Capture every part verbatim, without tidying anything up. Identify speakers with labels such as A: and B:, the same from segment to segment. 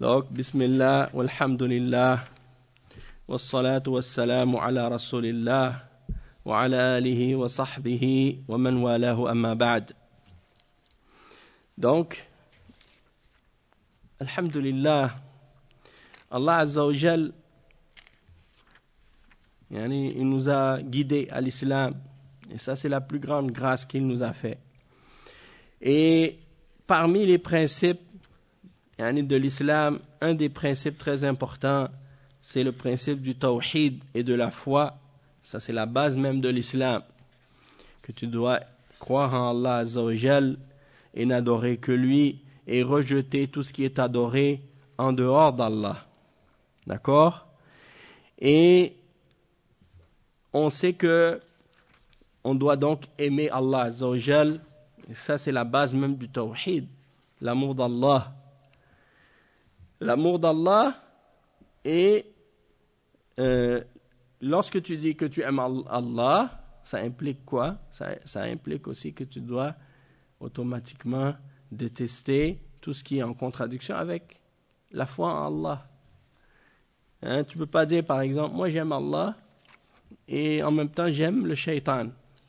A: Donc, bismillah, walhamdulillah, wassalatu wassalamu ala rasulillah, wa ala alihi wa sahbihi, wa man walahu amma ba'd. Donc, alhamdulillah, Allah Azza wa Jal, yani, il nous a guidés à l'islam, et ça c'est la plus grande grâce qu'il nous a fait. Et parmi les principes de l'islam, un des principes très importants, c'est le principe du tawhid et de la foi. Ça, c'est la base même de l'islam. Que tu dois croire en Allah Azza wa Jal et n'adorer que lui et rejeter tout ce qui est adoré en dehors d'Allah. D'accord? Et on sait que on doit donc aimer Allah Azza wa Jal. Et ça, c'est la base même du tawhid, l'amour d'Allah. L'amour d'Allah et euh, lorsque tu dis que tu aimes Allah, ça implique quoi? Ça, ça implique aussi que tu dois automatiquement détester tout ce qui est en contradiction avec la foi en Allah. Hein, tu ne peux pas dire par exemple, moi j'aime Allah et en même temps j'aime le shaitan.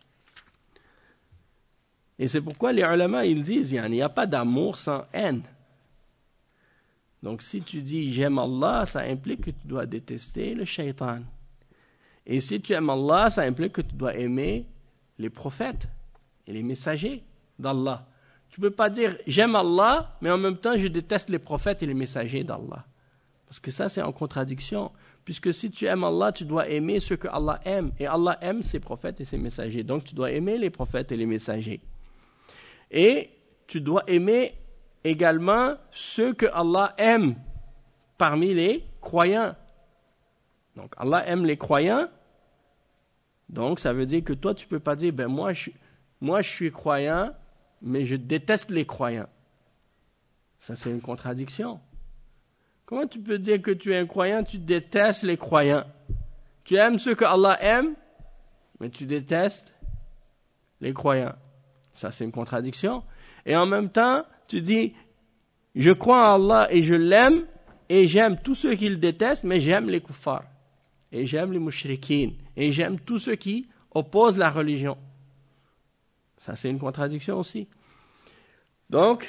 A: Et c'est pourquoi les ulama ils disent, il n'y a pas d'amour sans haine. Donc, si tu dis « j'aime Allah », ça implique que tu dois détester le shaitan. Et si tu aimes Allah, ça implique que tu dois aimer les prophètes et les messagers d'Allah. Tu ne peux pas dire « j'aime Allah », mais en même temps, je déteste les prophètes et les messagers d'Allah. Parce que ça, c'est en contradiction. Puisque si tu aimes Allah, tu dois aimer ce que Allah aime. Et Allah aime ses prophètes et ses messagers. Donc, tu dois aimer les prophètes et les messagers. Et tu dois aimer également ceux que Allah aime parmi les croyants. Donc Allah aime les croyants. Donc ça veut dire que toi tu peux pas dire ben moi je moi je suis croyant mais je déteste les croyants. Ça c'est une contradiction. Comment tu peux dire que tu es un croyant, tu détestes les croyants? Tu aimes ceux que Allah aime mais tu détestes les croyants. Ça c'est une contradiction. Et en même temps tu dis, je crois en Allah et je l'aime, et j'aime tous ceux qui le détestent, mais j'aime les kuffars, et j'aime les mushrikines, et j'aime tous ceux qui opposent la religion. Ça, c'est une contradiction aussi. Donc,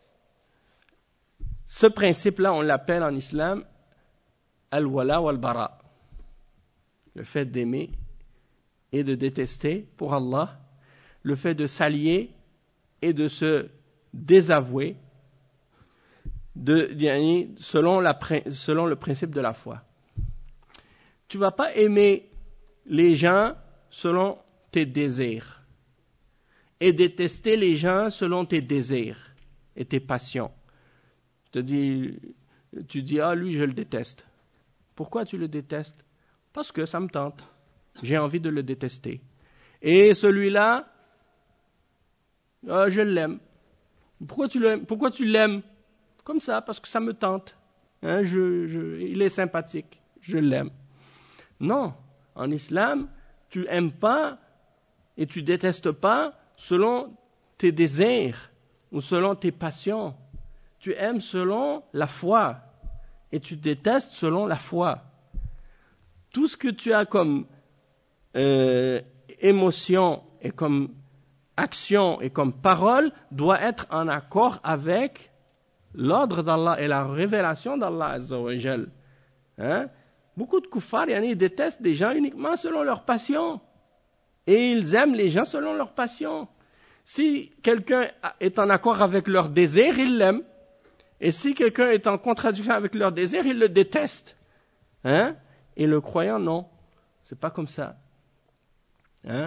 A: ce principe-là, on l'appelle en islam al-wala wal-bara. Le fait d'aimer et de détester pour Allah, le fait de s'allier et de se désavouer de, selon, la, selon le principe de la foi. Tu ne vas pas aimer les gens selon tes désirs et détester les gens selon tes désirs et tes passions. Tu te dis, tu dis, ah lui je le déteste. Pourquoi tu le détestes? Parce que ça me tente. J'ai envie de le détester. Et celui-là, ah, je l'aime. Pourquoi tu l'aimes? Pourquoi tu l'aimes? Comme ça, parce que ça me tente. Hein, je, je, il est sympathique. Je l'aime. Non. En islam, tu n'aimes pas et tu détestes pas selon tes désirs ou selon tes passions. Tu aimes selon la foi et tu détestes selon la foi. Tout ce que tu as comme euh, émotion et comme action et comme parole doit être en accord avec l'ordre d'Allah et la révélation d'Allah Azza wa Jal. Hein? Beaucoup de kuffars, ils détestent des gens uniquement selon leur passion. Et ils aiment les gens selon leur passion. Si quelqu'un est en accord avec leur désir, ils l'aiment. Et si quelqu'un est en contradiction avec leur désir, ils le détestent. Hein? Et le croyant, non. C'est pas comme ça. Hein?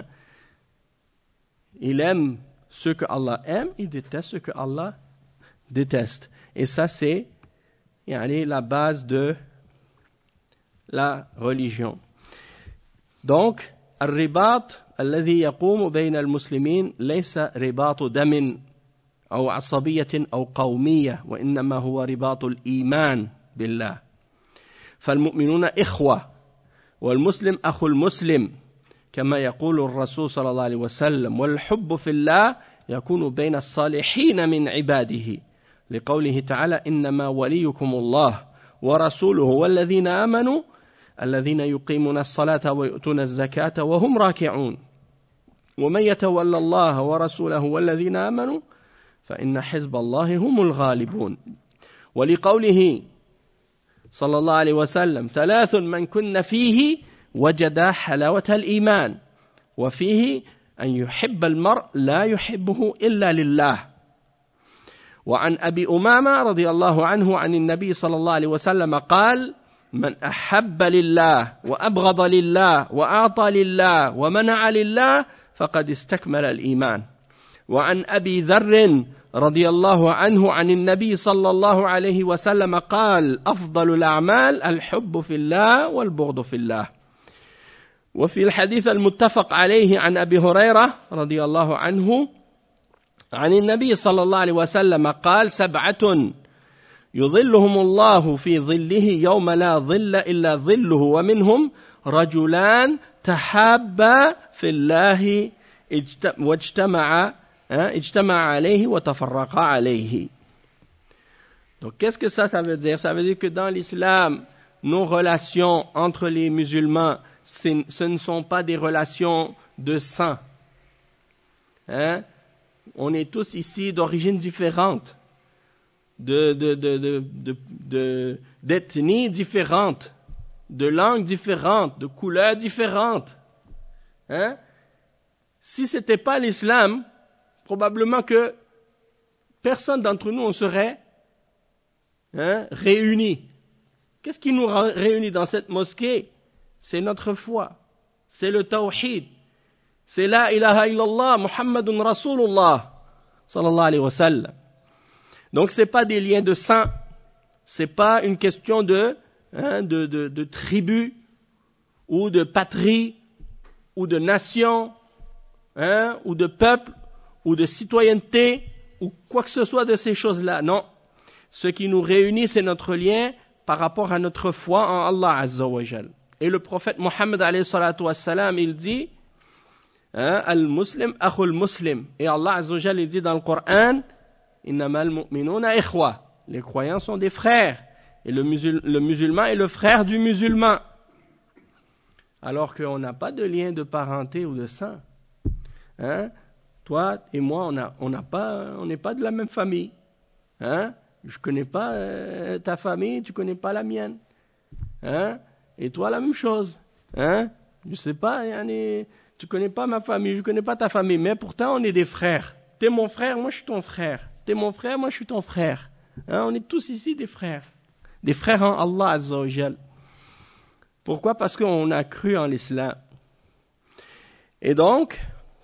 A: Il aime ce que Allah aime, il déteste ce que Allah déteste. Et ça, c'est la base de la religion. Donc, الرباط الذي يقوم بين المسلمين ليس رباط دم أو عصبية أو قومية، وإنما هو رباط الإيمان بالله. فالمؤمنون إخوة، والمسلم أخو المسلم، كما يقول الرسول صلى الله عليه وسلم: والحب في الله يكون بين الصالحين من عباده لقوله تعالى إنما وليكم الله ورسوله والذين آمنوا الذين يقيمون الصلاة ويؤتون الزكاة وهم راكعون ومن يتولى الله ورسوله والذين آمنوا فإن حزب الله هم الغالبون ولقوله صلى الله عليه وسلم ثلاث من كن فيه وجد حلاوة الإيمان وفيه أن يحب المرء لا يحبه إلا لله وعن أبي أمامة رضي الله عنه عن النبي صلى الله عليه وسلم قال من أحب لله وأبغض لله وأعطى لله ومنع لله فقد استكمل الإيمان وعن أبي ذر رضي الله عنه عن النبي صلى الله عليه وسلم قال أفضل الأعمال الحب في الله والبغض في الله وفي الحديث المتفق عليه عن أبي هريرة رضي الله عنه عن النبي صلى الله عليه وسلم قال سبعة يظلهم الله في ظله يوم لا ظل إلا ظله ومنهم رجلان تحابا في الله واجتمع اجتمع عليه وتفرقا عليه. Donc qu'est-ce que ça ça veut dire? Ça veut dire que dans l'islam, nos relations entre les musulmans, ce ne sont pas des relations de sang. Hein? On est tous ici d'origines différentes, de, de, de, de, de, de, d'ethnies différentes, de langues différentes, de couleurs différentes. Hein? Si ce n'était pas l'islam, probablement que personne d'entre nous on serait hein, réunis. Qu'est-ce qui nous réunit dans cette mosquée? C'est notre foi, c'est le tawhid, c'est la ilaha illallah, Muhammadun Rasulullah, sallallahu alayhi wa sallam. Donc c'est pas des liens de sang, c'est pas une question de, hein, de, de, de tribu, ou de patrie, ou de nation, hein, ou de peuple, ou de citoyenneté, ou quoi que ce soit de ces choses-là. Non. Ce qui nous réunit, c'est notre lien par rapport à notre foi en Allah Azza wa Jal. Et le prophète Mohammed alayhi salatu wassalam, il dit, hein, al-muslim akhul muslim. Et Allah Azza wa Jal, il dit dans le Coran, innamal mu'minuna ikhwa. Les croyants sont des frères. Et le, musul- le musulman est le frère du musulman. Alors qu'on n'a pas de lien de parenté ou de sang. Hein? Toi et moi, on a, on n'a pas, on n'est pas de la même famille. Hein? Je connais pas euh, ta famille, tu connais pas la mienne. Hein? Et toi, la même chose. Hein? Je sais pas, yani, tu connais pas ma famille, je connais pas ta famille, mais pourtant on est des frères. T'es mon frère, moi je suis ton frère. T'es mon frère, moi je suis ton frère. Hein? On est tous ici des frères. Des frères en Allah Azza wa Jal. Pourquoi? Parce qu'on a cru en l'islam. Et donc,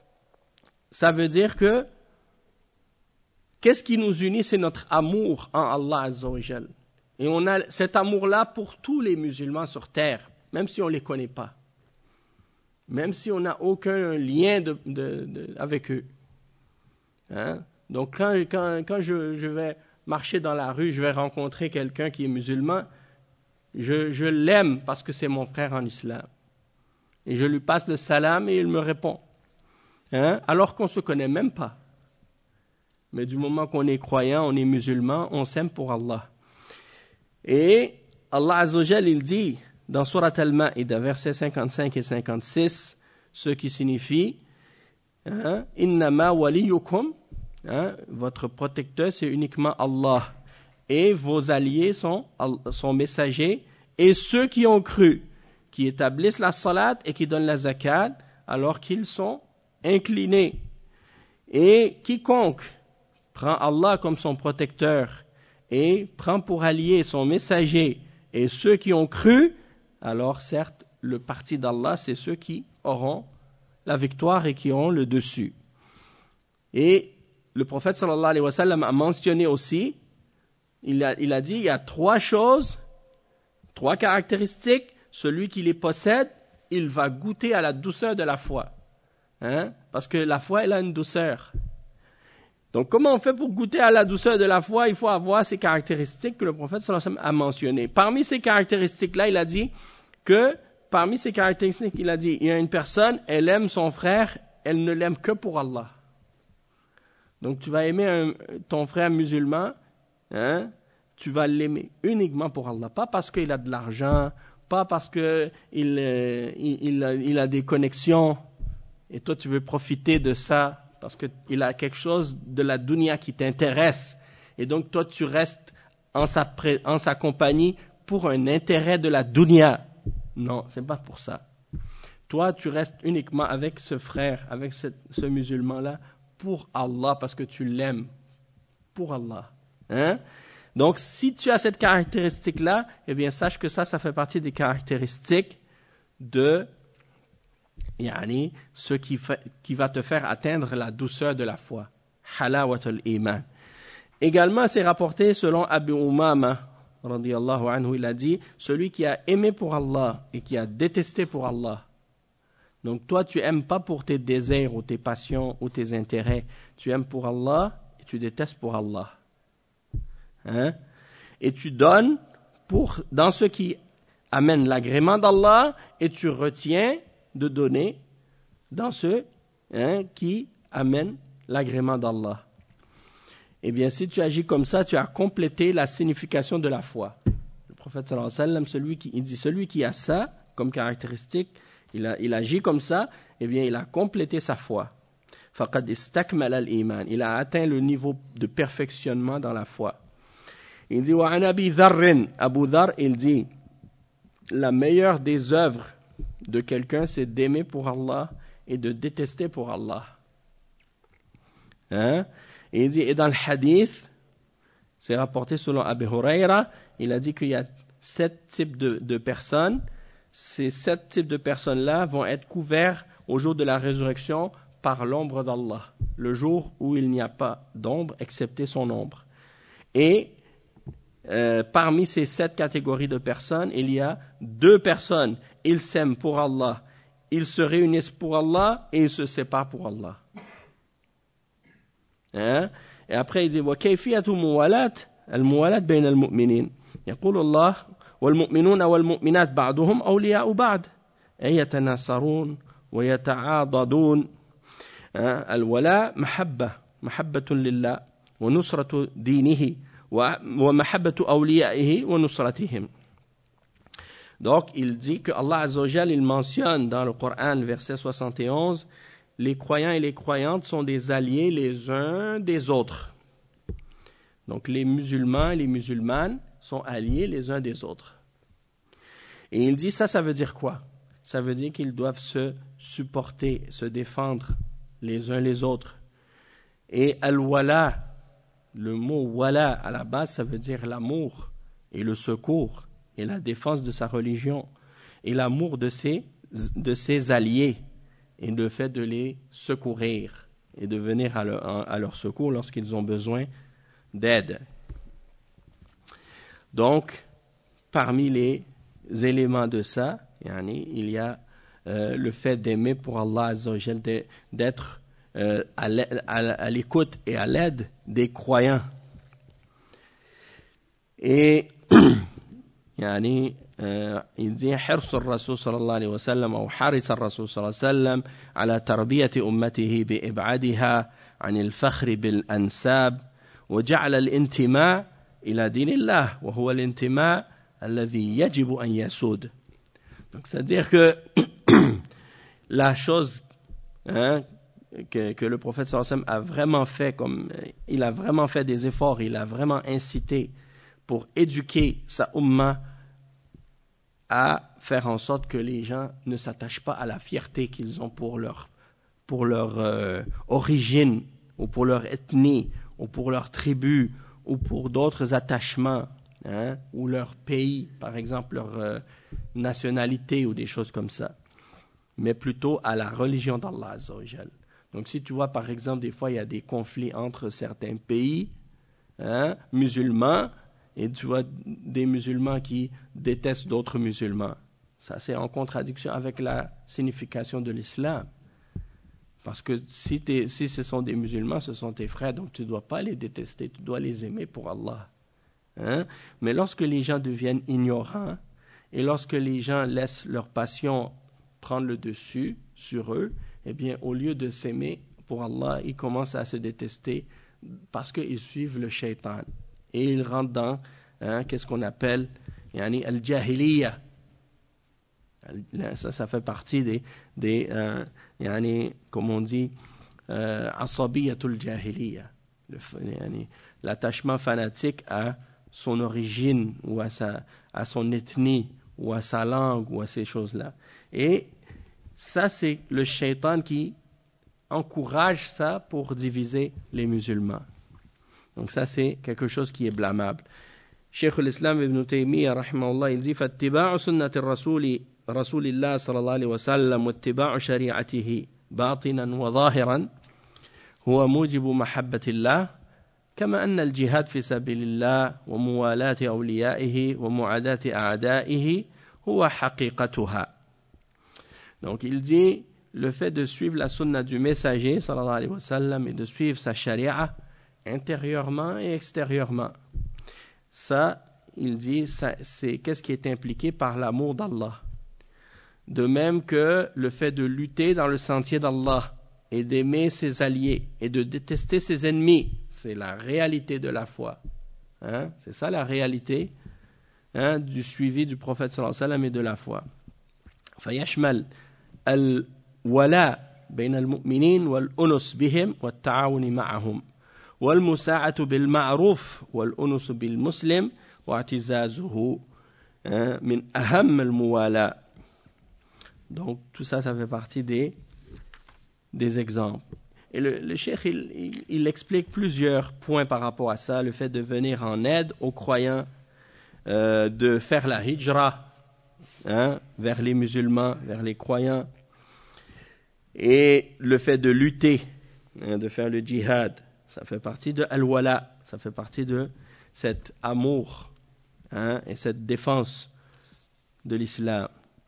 A: ça veut dire que qu'est-ce qui nous unit? C'est notre amour en Allah Azza wa Jal. Et on a cet amour-là pour tous les musulmans sur terre, même si on ne les connaît pas. Même si on n'a aucun lien de, de, de, avec eux. Hein? Donc quand, quand, quand je, je vais marcher dans la rue, je vais rencontrer quelqu'un qui est musulman, je, je l'aime parce que c'est mon frère en islam. Et je lui passe le salam et il me répond. Hein? Alors qu'on ne se connaît même pas. Mais du moment qu'on est croyant, on est musulman, on s'aime pour Allah. Et Allah Azza wa Jal, il dit dans Surat Al-Ma'ida, versets cinquante-cinq et cinquante-six, ce qui signifie hein, Innama waliyukum, hein, votre protecteur c'est uniquement Allah. Et vos alliés sont, sont messagers et ceux qui ont cru, qui établissent la salat et qui donnent la zakat alors qu'ils sont inclinés. Et quiconque prend Allah comme son protecteur et prend pour allié son messager et ceux qui ont cru, alors certes, le parti d'Allah, c'est ceux qui auront la victoire et qui auront le dessus. Et le prophète sallallahu alayhi wa sallam a mentionné aussi, il a, il a dit, il y a trois choses, trois caractéristiques, celui qui les possède, il va goûter à la douceur de la foi. Hein? Parce que la foi, elle a une douceur. Donc, comment on fait pour goûter à la douceur de la foi? Il faut avoir ces caractéristiques que le prophète sallallahu alayhi wa sallam a mentionnées. Parmi ces caractéristiques-là, il a dit que, parmi ces caractéristiques, il a dit, il y a une personne, elle aime son frère, elle ne l'aime que pour Allah. Donc, tu vas aimer un, ton frère musulman, hein, tu vas l'aimer uniquement pour Allah. Pas parce qu'il a de l'argent, pas parce qu'il euh, il, il, a, il a des connexions et toi tu veux profiter de ça parce qu'il a quelque chose de la dunya qui t'intéresse. Et donc toi tu restes en sa, pré, en sa compagnie pour un intérêt de la dunya. Non, c'est pas pour ça. Toi tu restes uniquement avec ce frère, avec ce, ce musulman-là pour Allah parce que tu l'aimes. Pour Allah. Hein? Donc, si tu as cette caractéristique-là, eh bien, sache que ça, ça fait partie des caractéristiques de yani, ce qui, fait, qui va te faire atteindre la douceur de la foi. Halawatul iman. Également, c'est rapporté selon Abu Umama, radiyallahu anhu, il a dit, celui qui a aimé pour Allah et qui a détesté pour Allah. Donc, toi, tu aimes pas pour tes désirs ou tes passions ou tes intérêts. Tu aimes pour Allah et tu détestes pour Allah. Hein? Et tu donnes pour, dans ce qui amène l'agrément d'Allah et tu retiens de donner dans ce hein, qui amène l'agrément d'Allah. Eh bien, si tu agis comme ça, tu as complété la signification de la foi. Le prophète sallallahu alayhi wa sallam, celui qui, il dit, celui qui a ça comme caractéristique, il, a, il agit comme ça, eh bien, il a complété sa foi. Faqad istakmala al-iman. Il a atteint le niveau de perfectionnement dans la foi. Il dit, wa an Abi Dharr, Abu Dharr, il dit, la meilleure des œuvres de quelqu'un, c'est d'aimer pour Allah et de détester pour Allah. Hein? Et il dit, et dans le hadith, c'est rapporté selon Abu Huraira, il a dit qu'il y a sept types de, de personnes. Ces sept types de personnes-là vont être couverts au jour de la résurrection par l'ombre d'Allah, le jour où il n'y a pas d'ombre excepté son ombre. Et euh, parmi ces sept catégories de personnes, il y a deux personnes. Ils s'aiment pour Allah, ils se réunissent pour Allah et ils se séparent pour Allah. Hein? Et après il dit وكيفية موالاة الموالاة بين المؤمنين يقول الله والمؤمنون والمؤمنات بعضهم أولياء بعض أي يتناصرون ويتعاضدون. الولاء محبة محبة لله ونصرة دينه ومحبة أوليائه ونصرتهم. Donc il dit que Allah Azza wa Jal, il mentionne dans le Coran, verset soixante et onze, les croyants et les croyantes sont des alliés les uns des autres. Donc les musulmans et les musulmanes sont alliés les uns des autres. Et il dit ça, ça veut dire quoi? Ça veut dire qu'ils doivent se supporter, se défendre les uns les autres. Et al-wala, le mot wala à la base, ça veut dire l'amour et le secours et la défense de sa religion et l'amour de ses, de ses alliés et le fait de les secourir et de venir à leur, à leur secours lorsqu'ils ont besoin d'aide. Donc, parmi les éléments de ça, yani, il y a euh, le fait d'aimer pour Allah Azza wa Jal, d'être euh, à, à, à l'écoute et à l'aide des croyants. Et yani, il dit حرص الرسول صلى الله عليه وسلم أو حرص الرسول صلى الله عليه وسلم على تربية أمته بإبعادها عن الفخر بالأنساب وجعل الانتماء إلى دين الله وهو الانتماء الذي يجب أن يسود. Donc c'est-à-dire que la chose hein, que, que le prophète sallallahu alayhi wa sallam a vraiment fait, comme il a vraiment fait des efforts, il a vraiment incité pour éduquer sa umma à faire en sorte que les gens ne s'attachent pas à la fierté qu'ils ont pour leur, pour leur euh, origine, ou pour leur ethnie, ou pour leur tribu, ou pour d'autres attachements, hein, ou leur pays, par exemple leur euh, nationalité, ou des choses comme ça, mais plutôt à la religion d'Allah Azza wa Jal. Donc si tu vois par exemple des fois il y a des conflits entre certains pays hein, musulmans, et tu vois des musulmans qui détestent d'autres musulmans. Ça, c'est en contradiction avec la signification de l'islam. Parce que si, t'es, si ce sont des musulmans, ce sont tes frères, donc tu ne dois pas les détester, tu dois les aimer pour Allah. Hein? Mais lorsque les gens deviennent ignorants, et lorsque les gens laissent leur passion prendre le dessus sur eux, eh bien, au lieu de s'aimer pour Allah, ils commencent à se détester parce qu'ils suivent le shaitan. et il rentre dans hein, qu'est-ce qu'on appelle yani, al-jahiliya. Ça, ça fait partie des, des euh, yani, comme on dit, euh, asabiyatul jahiliya. Yani, l'attachement fanatique à son origine ou à, sa, à son ethnie ou à sa langue ou à ces choses-là. Et ça, c'est le shaitan qui encourage ça pour diviser les musulmans. Donc ça, c'est quelque chose qui est blâmable. Cheikh al-Islam ibn Taymiyyah, rahimahullah, il dit « Fattiba'u sunnati rasuli rasulillah sallallahu alayhi wa sallam wa ittiba'u shari'atihi batinan wa zahiran huwa mujibu mahabbatillah كما أن الجهاد في سبيل الله وموالاة أوليائه ومعاداة أعدائه هو حقيقتها. Donc il dit le fait de suivre la sunna du messager sallallahu alayhi wa sallam et de suivre sa sharia intérieurement et extérieurement. Ça, il dit, ça, c'est qu'est-ce qui est impliqué par l'amour d'Allah. De même que le fait de lutter dans le sentier d'Allah et d'aimer ses alliés et de détester ses ennemis, c'est la réalité de la foi. Hein? C'est ça la réalité hein, du suivi du prophète sallallahu alayhi wa sallam et de la foi. فيشمل الولاء بين المؤمنين والأنس بهم والتعاون معهم والمساعة بالمعروف والأنس بالمسلم واعتزازه من أهم الموالاة. Donc tout ça, ça fait partie des, des exemples. Et le, le cheikh, il, il, il explique plusieurs points par rapport à ça, le fait de venir en aide aux croyants, euh, de faire la hijra hein, vers les musulmans, vers les croyants, et le fait de lutter, hein, de faire le djihad, ça fait partie de al-wala, ça fait partie de cet amour hein, et cette défense de l'islam.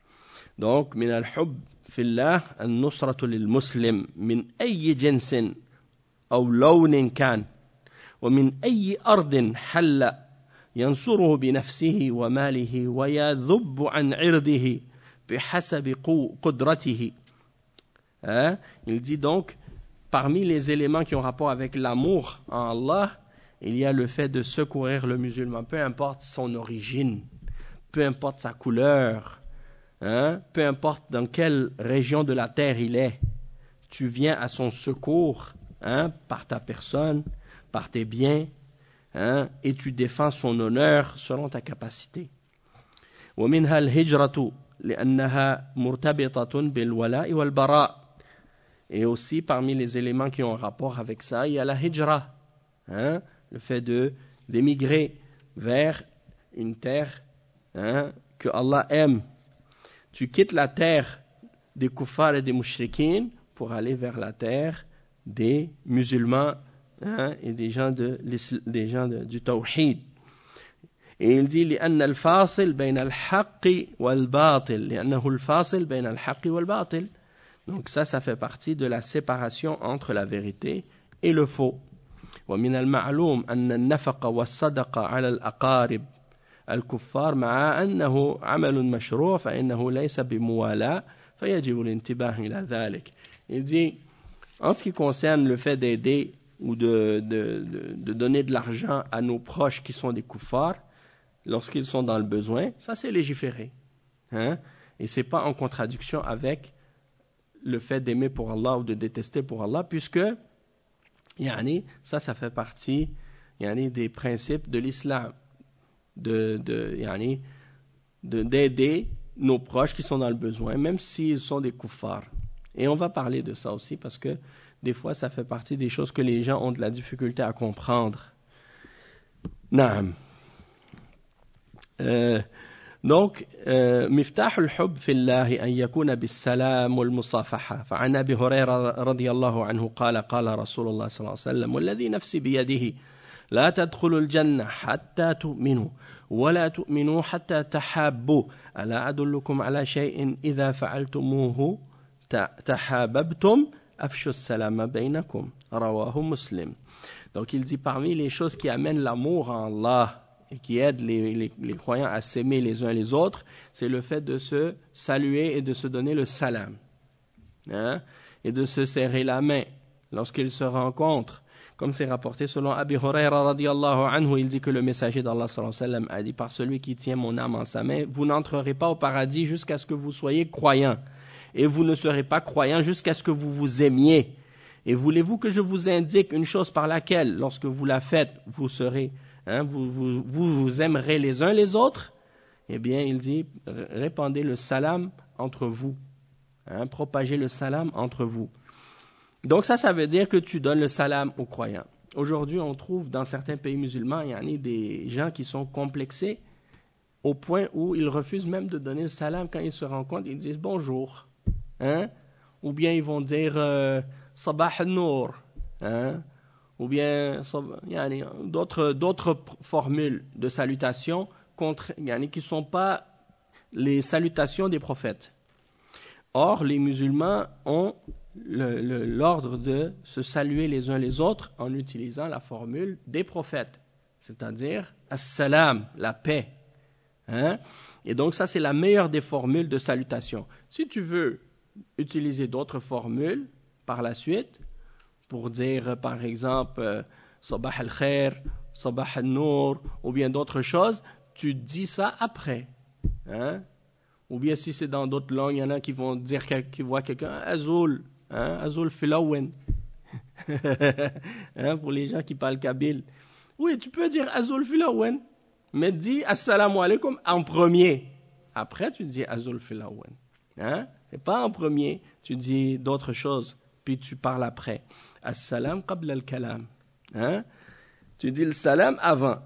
A: Donc, min al-hub fillah an-nusratu lil-muslim min ayyi jinsin aw lawnin kan wa min ayyi ardin halla yansuruhu bi nafsihi wa malihi wa yadhubbu an 'irdihi bihasabi qudratihi. Hein? Il dit donc, parmi les éléments qui ont rapport avec l'amour en Allah, il y a le fait de secourir le musulman, peu importe son origine, peu importe sa couleur, hein, peu importe dans quelle région de la terre il est, tu viens à son secours hein, par ta personne, par tes biens, hein, et tu défends son honneur selon ta capacité. ومنها الهجرة لأنها مرتبطة بالولاء والبراء. Et aussi, parmi les éléments qui ont rapport avec ça, il y a la hijra, hein, le fait de, d'émigrer vers une terre hein, que Allah aime. Tu quittes la terre des kuffars et des mushrikines pour aller vers la terre des musulmans hein, et des gens, de, des gens de, du tawhid. Et il dit لأن الفاصل بين الحق والباطل لأنه الفاصل بين الحق والباطل. Donc ça, ça fait partie de la séparation entre la vérité et le faux. ومن المعلوم أن النفقة والصدقة على الأقارب الكفار مع أنه عمل مشروع فإنه ليس بموالاة فيجب الانتباه إلى ذلك. Il dit, en ce qui concerne le fait d'aider ou de, de, de, de donner de l'argent à nos proches qui sont des kuffars, lorsqu'ils sont dans le besoin, ça c'est légiféré. Hein? Et ce n'est pas en contradiction avec le fait d'aimer pour Allah ou de détester pour Allah, puisque yani, ça, ça fait partie yani, des principes de l'islam, de, de, yani, de, d'aider nos proches qui sont dans le besoin, même s'ils sont des kuffars. Et on va parler de ça aussi, parce que des fois, ça fait partie des choses que les gens ont de la difficulté à comprendre. Naam. Euh, Donc, مفتاح الحب في الله أن يكون بالسلام والمصافحة. فعن أبي هريرة رضي الله عنه قال قال رسول الله صلى الله عليه وسلم والذي نفسي بيده لا تدخلوا الجنة حتى تؤمنوا ولا تؤمنوا حتى تحابوا ألا أدلكم على شيء إذا فعلتموه تحاببتم أفشوا السلام بينكم رواه مسلم. Donc il dit parmi les choses qui amènent l'amour en Allah et qui aide les, les, les croyants à s'aimer les uns les autres, c'est le fait de se saluer et de se donner le salam. Hein? Et de se serrer la main lorsqu'ils se rencontrent. Comme c'est rapporté selon Abi Hurayra radiyallahu anhu, il dit que le messager d'Allah sallallahu alayhi wa sallam a dit: par celui qui tient mon âme en sa main, vous n'entrerez pas au paradis jusqu'à ce que vous soyez croyants. Et vous ne serez pas croyants jusqu'à ce que vous vous aimiez. Et voulez-vous que je vous indique une chose par laquelle, lorsque vous la faites, vous serez, hein, vous, vous, vous vous aimerez les uns les autres? Eh bien, il dit: répandez le salam entre vous. Hein, propagez le salam entre vous. Donc ça, ça veut dire que tu donnes le salam aux croyants. Aujourd'hui, on trouve dans certains pays musulmans, il y en a des gens qui sont complexés au point où ils refusent même de donner le salam quand ils se rencontrent. Ils disent bonjour, hein? Ou bien ils vont dire euh, sabah al-nour, hein? Ou bien il y a d'autres d'autres formules de salutation contre, il y en a qui ne sont pas les salutations des prophètes. Or, les musulmans ont Le, le, l'ordre de se saluer les uns les autres en utilisant la formule des prophètes, c'est-à-dire as-salam, la paix. Hein? Et donc ça, c'est la meilleure des formules de salutation. Si tu veux utiliser d'autres formules par la suite, pour dire par exemple euh, sabah al-khair, sabah al-nour, ou bien d'autres choses, tu dis ça après. Hein? Ou bien si c'est dans d'autres langues, il y en a qui vont dire, qui voient quelqu'un, azul. Hein, Azul Filawen. Hein, pour les gens qui parlent kabyle. Oui, tu peux dire Azul Filawen, mais dis Assalamu alaikum en premier. Après, tu dis Azul Filawen. Hein? Et pas en premier, tu dis d'autres choses, puis tu parles après. Assalam qabla al-kalam. Hein? Tu dis le salam avant.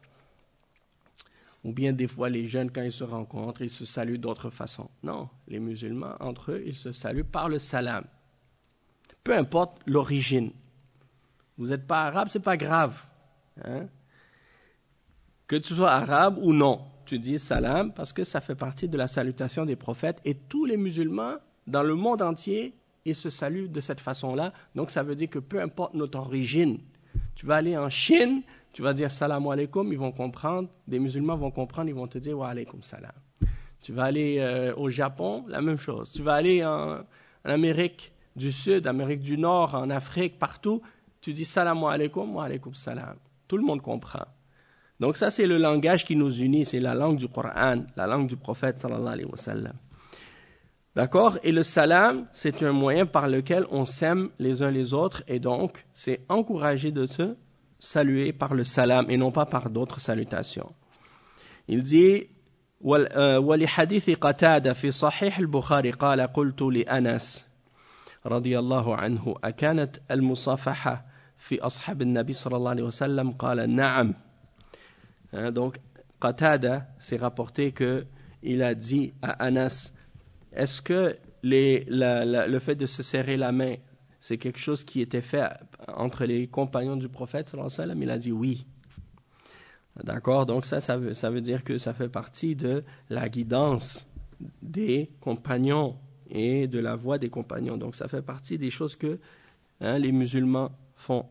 A: Ou bien des fois, les jeunes, quand ils se rencontrent, ils se saluent d'autres façons. Non, les musulmans, entre eux, ils se saluent par le salam. Peu importe l'origine. Vous n'êtes pas arabe, c'est pas grave. Hein? Que tu sois arabe ou non, tu dis salam parce que ça fait partie de la salutation des prophètes et tous les musulmans dans le monde entier, ils se saluent de cette façon-là. Donc ça veut dire que peu importe notre origine, tu vas aller en Chine, tu vas dire salam alaikum, ils vont comprendre, des musulmans vont comprendre, ils vont te dire wa alaikum salam. Tu vas aller euh, au Japon, la même chose. Tu vas aller en, en Amérique du Sud, Amérique du Nord, en Afrique, partout, tu dis salam alaikum, wa alaikum salam. Tout le monde comprend. Donc ça, c'est le langage qui nous unit, c'est la langue du Coran, la langue du prophète sallallahu alayhi wa sallam. D'accord? Et le salam, c'est un moyen par lequel on s'aime les uns les autres et donc c'est encouragé de se saluer par le salam et non pas par d'autres salutations. Il dit وَلِحَدِيثِ قَتَادَ فِي صَحِيحِ البخاري قال قلت لأنس رضي الله عنه أكانت المصافحة في أصحاب النبي صلى الله عليه وسلم قال نعم. Hein, donc Qatada s'est rapporté que il a dit à Anas: est-ce que les, la, la, le fait de se serrer la main, c'est quelque chose qui était fait entre les compagnons du prophète sallallahu alayhi wa sallam? Il a dit oui. D'accord, donc ça, ça veut, ça veut dire que ça fait partie de la guidance des compagnons et de la voie des compagnons. Donc ça fait partie des choses que hein, les musulmans font.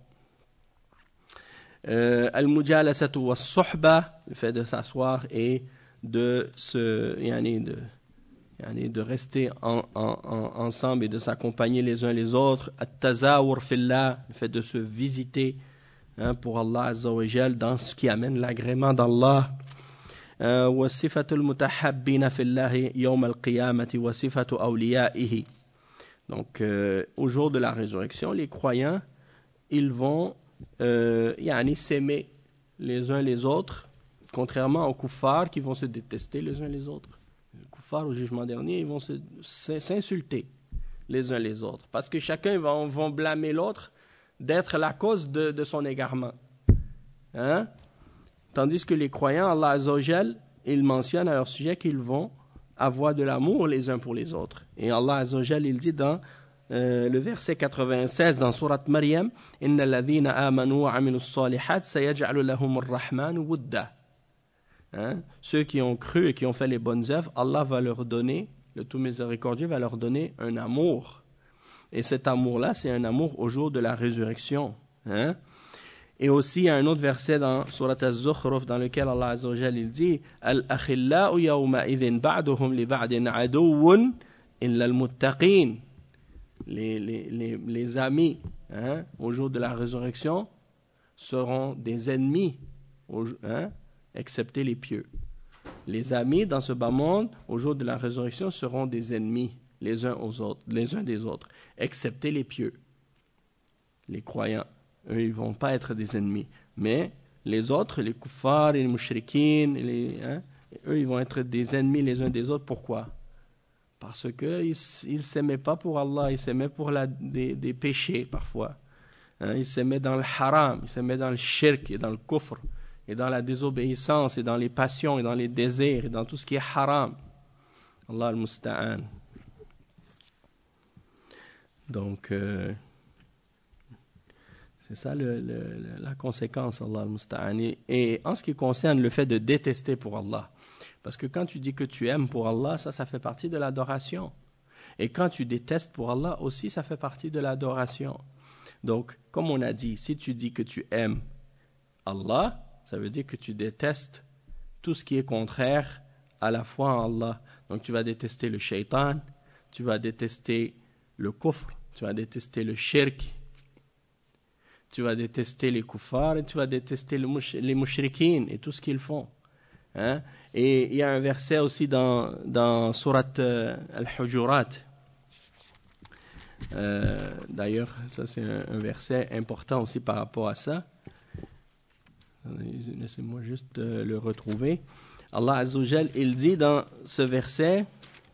A: Euh, Al-mujalasatu was-suhba, le fait de s'asseoir et de se, yani de, yani de rester en, en, en, ensemble et de s'accompagner les uns les autres. At-tazawur fillah, le fait de se visiter hein, pour Allah Azza wa Jal dans ce qui amène l'agrément d'Allah. وصفة المتحبين في الله يوم القيامة وصفة أوليائه. Donc euh, au jour de la résurrection, les croyants ils vont euh, yani, s'aimer les uns les autres, contrairement aux kuffars qui vont se détester les uns les autres. Les kuffars au jugement dernier, ils vont se, s'insulter les uns les autres parce que chacun va, va blâmer l'autre d'être la cause de, de son égarement. Hein? Tandis que les croyants, Allah Azza wa Jal, ils mentionnent à leur sujet qu'ils vont avoir de l'amour les uns pour les autres. Et Allah Azza wa Jal, il dit dans euh, le verset quatre-vingt-seize dans Sourate Maryam: Inna alladhina amanu wa amilu s-salihat sayaj'alu lahum ar-rahmanu wudda. Ceux qui ont cru et qui ont fait les bonnes œuvres, Allah va leur donner, le tout miséricordieux va leur donner un amour. Et cet amour-là, c'est un amour au jour de la résurrection. Hein? Et aussi, il y a un autre verset dans Surat Az-Zukhruf dans lequel Allah Azza wa Jal il dit: Al-akhillau yawma idhin ba'duhum li ba'din aduwwun illa al-muttaqin. Les, les, les, les amis, hein, au jour de la résurrection, seront des ennemis, hein, excepté les pieux. Les amis dans ce bas monde, au jour de la résurrection, seront des ennemis les uns aux autres, les uns des autres, excepté les pieux. Les croyants, eux, ils ne vont pas être des ennemis. Mais les autres, les kuffars, les mushrikines, les, hein, eux, ils vont être des ennemis les uns des autres. Pourquoi? Parce qu'ils ne s'aimaient pas pour Allah, ils s'aimaient pour la, des, des péchés parfois. Hein, ils s'aimaient dans le haram, ils s'aimaient dans le shirk et dans le kufr, et dans la désobéissance, et dans les passions, et dans les désirs, et dans tout ce qui est haram. Allah al-Musta'an. Donc, euh, c'est ça le, le, la conséquence, Allah al-Musta'an. Et, et en ce qui concerne le fait de détester pour Allah, parce que quand tu dis que tu aimes pour Allah, ça, ça fait partie de l'adoration. Et quand tu détestes pour Allah aussi, ça fait partie de l'adoration. Donc, comme on a dit, si tu dis que tu aimes Allah, ça veut dire que tu détestes tout ce qui est contraire à la foi en Allah. Donc, tu vas détester le shaitan, tu vas détester le kufr, tu vas détester le shirk, tu vas détester les kuffars et tu vas détester le mush- les mushrikines et tout ce qu'ils font. Hein? Et il y a un verset aussi dans, dans Surat euh, Al-Hujurat. Euh, d'ailleurs, ça c'est un, un verset important aussi par rapport à ça. Laissez-moi juste euh, le retrouver. Allah Azza wa Jal, il dit dans ce verset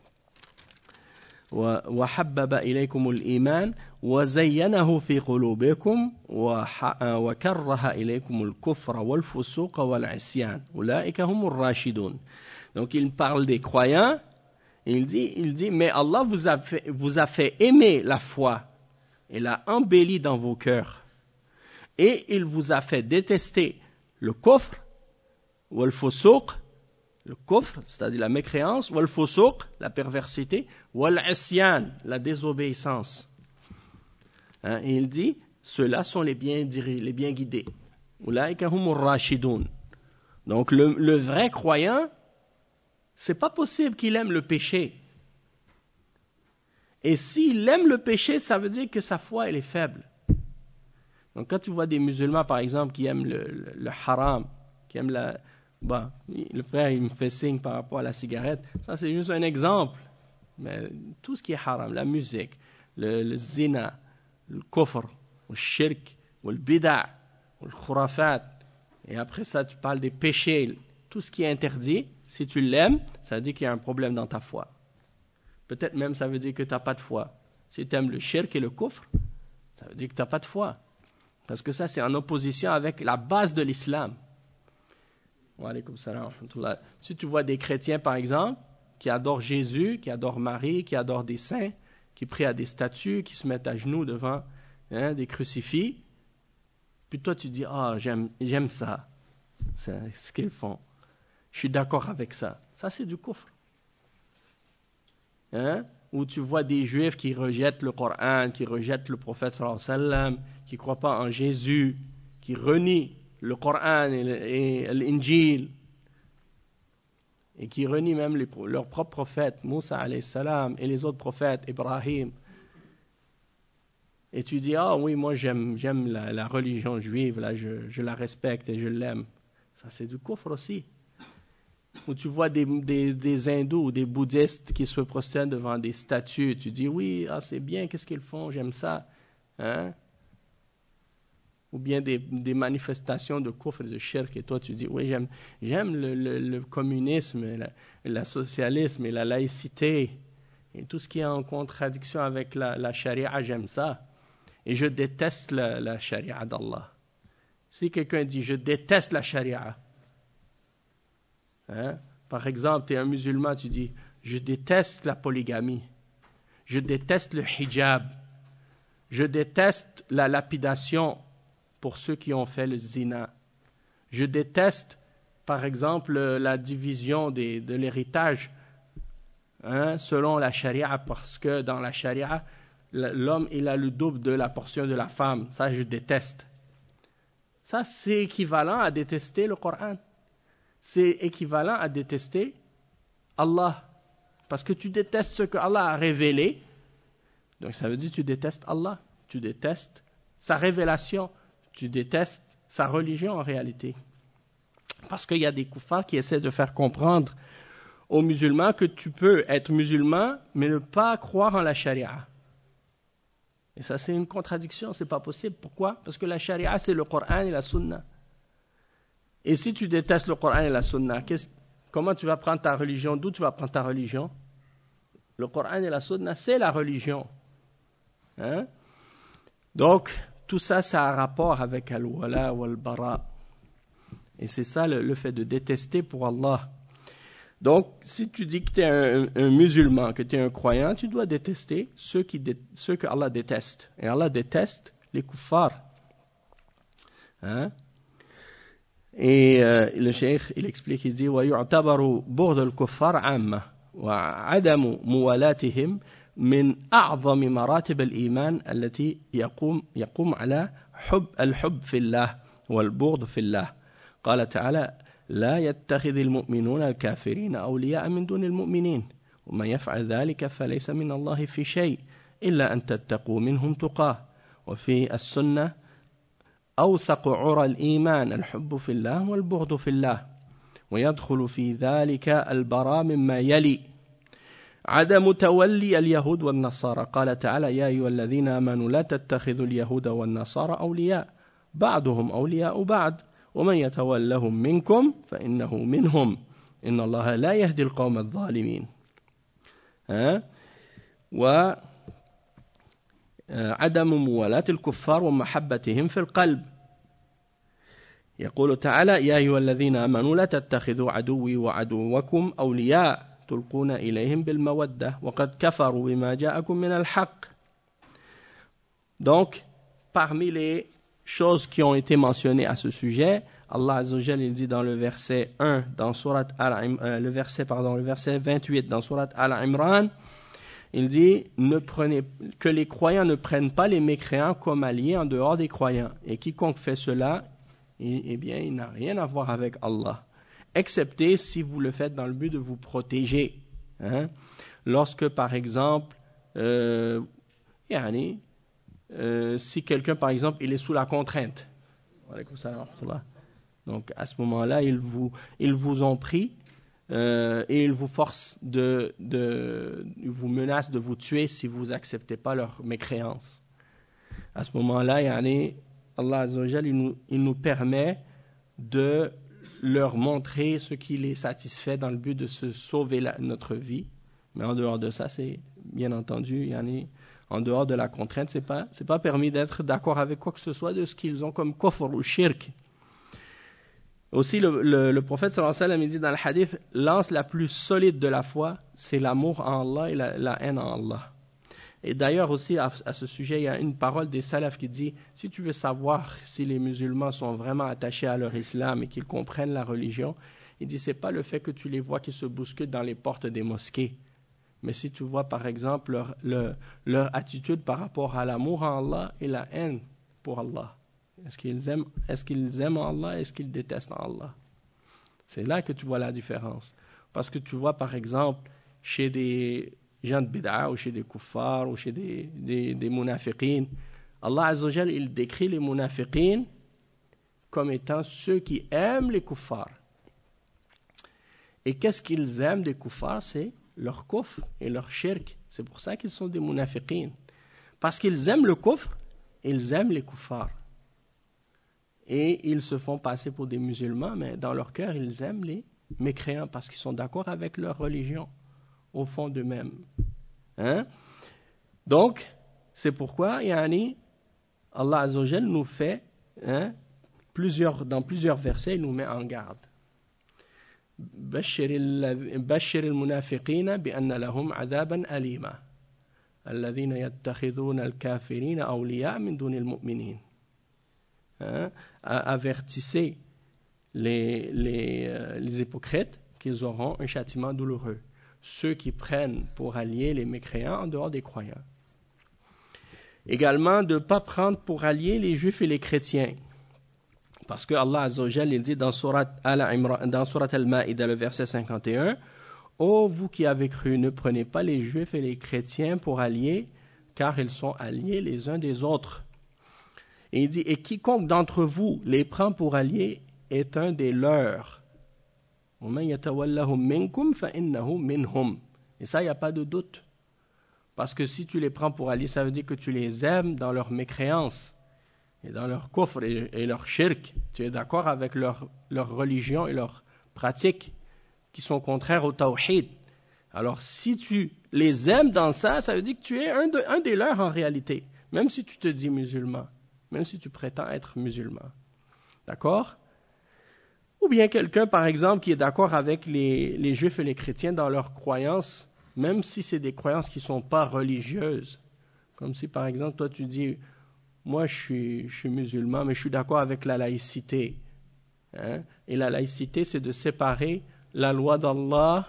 A: وَحَبَّبَ إِلَيْكُمُ الْإِيمَانَ وَزَيَّنَهُ فِي قُلُوبِكُمْ وَكَرَّهَ إِلَيْكُمُ الْكُفْرَ وَالْفُسُوقَ وَالْعِصْيَانَ أُولَٰئِكَ هُمُ الرَّاشِدُونَ. Donc il parle des croyants, et il dit, il dit mais Allah vous a fait, vous a fait aimer la foi et l'a embellie dans vos cœurs, et il vous a fait détester le kufr ou le fusuq, le kufr, c'est-à-dire la mécréance, ou le fusuq, la perversité, ou l'isyan, la désobéissance. Hein, et il dit, ceux-là sont les bien dirigés, les bien guidés. Ulaika humur rashidun. Donc le, le vrai croyant, c'est pas possible qu'il aime le péché. Et s'il aime le péché, ça veut dire que sa foi elle est faible. Donc quand tu vois des musulmans par exemple qui aiment le, le, le haram, qui aiment la Bon, le frère, il me fait signe par rapport à la cigarette. Ça, c'est juste un exemple. Mais tout ce qui est haram, la musique, le, le zina, le kufr, le shirk, le bid'a, le khurafat, et après ça, tu parles des péchés, tout ce qui est interdit, si tu l'aimes, ça veut dire qu'il y a un problème dans ta foi. Peut-être même ça veut dire que tu n'as pas de foi. Si tu aimes le shirk et le kufr, ça veut dire que tu n'as pas de foi. Parce que ça, c'est en opposition avec la base de l'islam. Wa alaykoum salam wa rahmatullah. Si tu vois des chrétiens, par exemple, qui adorent Jésus, qui adorent Marie, qui adorent des saints, qui prient à des statues, qui se mettent à genoux devant hein, des crucifix, puis toi tu dis, ah, oh, j'aime, j'aime ça, c'est ce qu'ils font, je suis d'accord avec ça. Ça, c'est du kufr. Hein? Ou tu vois des juifs qui rejettent le Coran, qui rejettent le prophète sallallahu alayhi wa sallam, qui ne croient pas en Jésus, qui renient le Coran et l'Injil, et qui renient même les, leurs propres prophètes, Moussa alayhi salam, et les autres prophètes, Ibrahim. Et tu dis, ah oui, moi j'aime, j'aime la, la religion juive, là, je, je la respecte et je l'aime. Ça, c'est du kufr aussi. Ou tu vois des, des, des hindous ou des bouddhistes qui se prosternent devant des statues, tu dis, oui, ah, c'est bien, qu'est-ce qu'ils font, j'aime ça. Hein? Ou bien des, des manifestations de kufr, de shirk, et toi tu dis, oui, j'aime, j'aime le, le, le communisme, et la, le socialisme et la laïcité, et tout ce qui est en contradiction avec la, la charia, j'aime ça. Et je déteste la, la charia d'Allah. Si quelqu'un dit, je déteste la charia, hein? Par exemple, tu es un musulman, tu dis, je déteste la polygamie, je déteste le hijab, je déteste la lapidation pour ceux qui ont fait le zina. Je déteste, par exemple, la division des, de l'héritage hein, selon la charia, parce que dans la charia, l'homme il a le double de la portion de la femme. Ça, je déteste. Ça, c'est équivalent à détester le Coran. C'est équivalent à détester Allah. Parce que tu détestes ce que Allah a révélé. Donc, ça veut dire que tu détestes Allah. Tu détestes sa révélation. Tu détestes sa religion en réalité. Parce qu'il y a des koufars qui essaient de faire comprendre aux musulmans que tu peux être musulman, mais ne pas croire en la charia. Et ça, c'est une contradiction, c'est pas possible. Pourquoi? Parce que la charia, c'est le Coran et la sunna. Et si tu détestes le Coran et la sunna, comment tu vas prendre ta religion? D'où tu vas prendre ta religion? Le Coran et la sunna, c'est la religion. Hein? Donc, tout ça, ça a un rapport avec al-wala ou al-bara. Et c'est ça le, le fait de détester pour Allah. Donc, si tu dis que tu es un, un musulman, que tu es un croyant, tu dois détester ceux, qui dé, ceux que Allah déteste. Et Allah déteste les kuffars. Hein? Et euh, le cheikh, il explique, il dit وَيُعْتَبَرُ بُغْضُ الْكُفَّارِ عَامَّةً وَعَدَمُ مُوَالَاتِهِمْ من أعظم مراتب الإيمان التي يقوم يقوم على حب الحب في الله والبغض في الله. قال تعالى: لا يتخذ المؤمنون الكافرين أولياء من دون المؤمنين ومن يفعل ذلك فليس من الله في شيء إلا أن تتقوا منهم تقاه. وفي السنة أوثق عرى الإيمان الحب في الله والبغض في الله، ويدخل في ذلك البراء مما يلي: عدم تولي اليهود والنصارى. قال تعالى: يا أيها الذين آمنوا لا تتخذوا اليهود والنصارى أولياء بعضهم أولياء بعض ومن يتولهم منكم فإنه منهم إن الله لا يهدي القوم الظالمين. ها؟ وعدم موالاة الكفار ومحبتهم في القلب. يقول تعالى: يا أيها الذين آمنوا لا تتخذوا عدوي وعدوكم أولياء تلقون إليهم بالمودة وقد كفروا بما جاءكم من الحق. Donc, parmi les choses qui ont été mentionnées à ce sujet, Allah Azza wa Jalla, il dit dans le verset un, dans Surat Al-Imran, euh, le verset, pardon, le verset vingt-huit dans Surat Al-Imran, il dit ne prenez, que les croyants ne prennent pas les mécréants comme alliés en dehors des croyants. Et quiconque fait cela, eh bien, il n'a rien à voir avec Allah. Excepté si vous le faites dans le but de vous protéger. Hein? Lorsque, par exemple, euh, yani, euh, si quelqu'un, par exemple, il est sous la contrainte, donc à ce moment-là, ils vous, ils vous ont pris euh, et ils vous forcent de, de, ils vous menacent de vous tuer si vous n'acceptez pas leur mécréance. À ce moment-là, yani, Allah Azza wa Jalla, il nous, il nous permet de leur montrer ce qui les satisfait dans le but de se sauver la, notre vie. Mais en dehors de ça, c'est bien entendu, yani, en dehors de la contrainte, c'est pas, c'est pas permis d'être d'accord avec quoi que ce soit de ce qu'ils ont comme kufr ou shirk. Aussi, le, le, le prophète sallallahu alayhi wa sallam, il dit dans le hadith, l'anse la plus solide de la foi, c'est l'amour en Allah et la, la haine en Allah. Et d'ailleurs aussi, à, à ce sujet, il y a une parole des salafs qui dit, si tu veux savoir si les musulmans sont vraiment attachés à leur islam et qu'ils comprennent la religion, il dit, c'est pas le fait que tu les vois qui se bousculent dans les portes des mosquées, mais si tu vois par exemple leur, leur, leur attitude par rapport à l'amour en Allah et la haine pour Allah. Est-ce qu'ils aiment, est-ce qu'ils aiment Allah, est-ce qu'ils détestent Allah? C'est là que tu vois la différence. Parce que tu vois par exemple chez des gens de bid'a ou chez des kuffars ou chez des, des, des munafiqin, Allah Azza wa Jal, il décrit les munafiqin comme étant ceux qui aiment les kuffars. Et qu'est-ce qu'ils aiment des kuffars? C'est leur kufr et leur shirk. C'est pour ça qu'ils sont des munafiqin. Parce qu'ils aiment le kufr, ils aiment les kuffars. Et ils se font passer pour des musulmans, mais dans leur cœur, ils aiment les mécréants parce qu'ils sont d'accord avec leur religion, au fond d'eux-mêmes. Hein? Donc, c'est pourquoi, yani, Allah Azza wa Jal nous fait, hein, plusieurs, dans plusieurs versets, il nous met en garde. بشر المنافقين بأن لهم عذابا أليما الذين يتخذون الكافرين أولياء من دون المؤمنين. Hein, avertissez les, les, euh, les hypocrites qu'ils auront un châtiment douloureux. Ceux qui prennent pour alliés les mécréants en dehors des croyants. Également, de ne pas prendre pour alliés les juifs et les chrétiens. Parce que Allah Azza wa Jalla, il dit dans Surat Al-Imran, dans Surat Al-Ma'ida, le verset cinquante et un, « Ô vous qui avez cru, ne prenez pas les juifs et les chrétiens pour alliés, car ils sont alliés les uns des autres. » Et il dit, et quiconque d'entre vous les prend pour alliés est un des leurs. Et ça, il n'y a pas de doute. Parce que si tu les prends pour alliés, ça veut dire que tu les aimes dans leur mécréance, et dans leur kufr et, et leur shirk. Tu es d'accord avec leur, leur religion et leurs pratiques qui sont contraires au tawhid. Alors, si tu les aimes dans ça, ça veut dire que tu es un, de, un des leurs en réalité, même si tu te dis musulman, même si tu prétends être musulman. D'accord? Ou bien quelqu'un, par exemple, qui est d'accord avec les, les juifs et les chrétiens dans leurs croyances, même si c'est des croyances qui ne sont pas religieuses. Comme si, par exemple, toi, tu dis, moi, je suis, je suis musulman, mais je suis d'accord avec la laïcité. Hein? Et la laïcité, c'est de séparer la loi d'Allah